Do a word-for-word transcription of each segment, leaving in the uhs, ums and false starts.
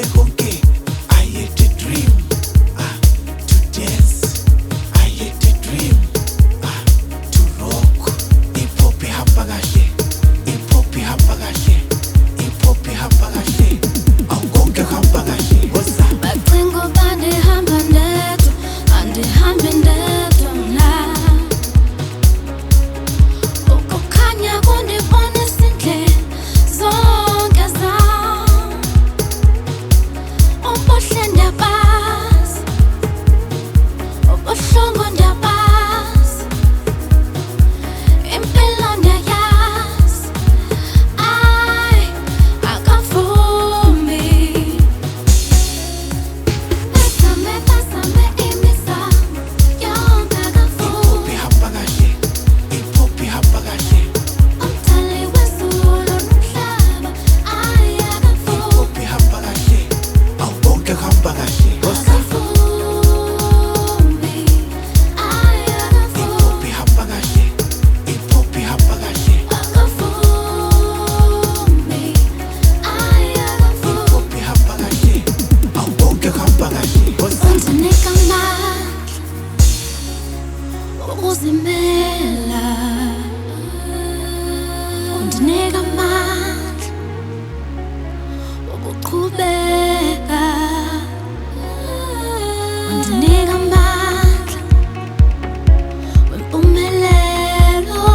konke. I had a dream, ah, to dance. I had a dream, ah, to rock. Hip hop ihamba kahle, hip hop ihamba kahle, hip hop ihamba kahle. Awu konke kuhamba kahle. Woza. Bacinga uba ndihamba ndedwa, andihambi ndedwa mna. Ukukhanya kundibonisa indlela zonke zam. Ubuhle ndiyabazi, ubuhlungu ndiyabazi, impilo ndiyayazi. Ay, akavumi. Basame, basame imizamo yonke akavumi. Ihamba kahle, hip hop ihamba kahle. Umdali wezulu nomhlaba, ay akavumi. Hip hop ihamba kahle, awu konke kuhamba kahle. Woza. Akavumi, ay Hip akavumi. hop ihamba kahle, hip hop ihamba kahle. Akavumi, ay akavumi. Hip hop ihamba kahle, awu konke kuhamba kahle. Woza. Undinika amandla okuzimela, undinika amandla okuqhubeka, undinika amandla wempumelelo.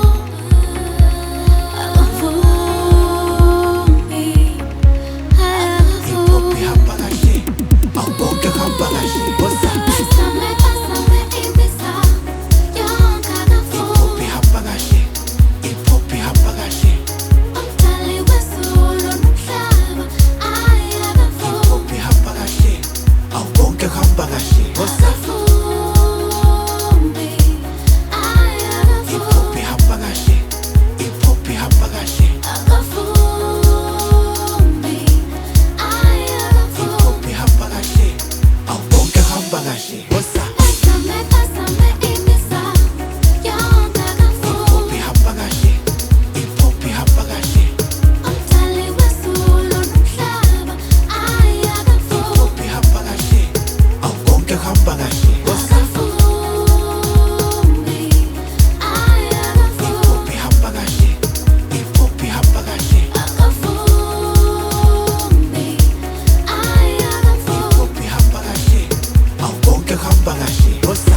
Akavumi, Hip hop ihamba kahle, awu konke kuhamba kahle. Woza. basame, basame imizamo yonke Hip hop akavumi. ihamba kahle, hip hop ihamba kahle. Umdali wezulu nomhlaba, ay Hip akavumi. hop ihamba kahle, awu konke kuhamba kahle. Woza. Akavumi, ay Hip akavumi. hop ihamba kahle, hip hop ihamba kahle. Akavumi, ay Hip akavumi. hop ihamba kahle, awu konke kuhamba kahle. Woza. Basame, basame imizamo yonke Hip akavumi. hop ihamba kahle, hip hop ihamba kahle. Umdali wezulu nomhlaba, ay Hip akavumi. hop ihamba kahle, awu konke kuhamba kahle. Woza. Akavumi, ay Hip akavumi. hop ihamba kahle, hip hop ihamba kahle. Akavumi, ay Hip akavumi. hop ihamba kahle, awu konke kuhamba kahle. Woza.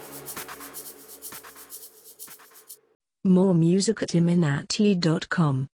More music at iminati dot com.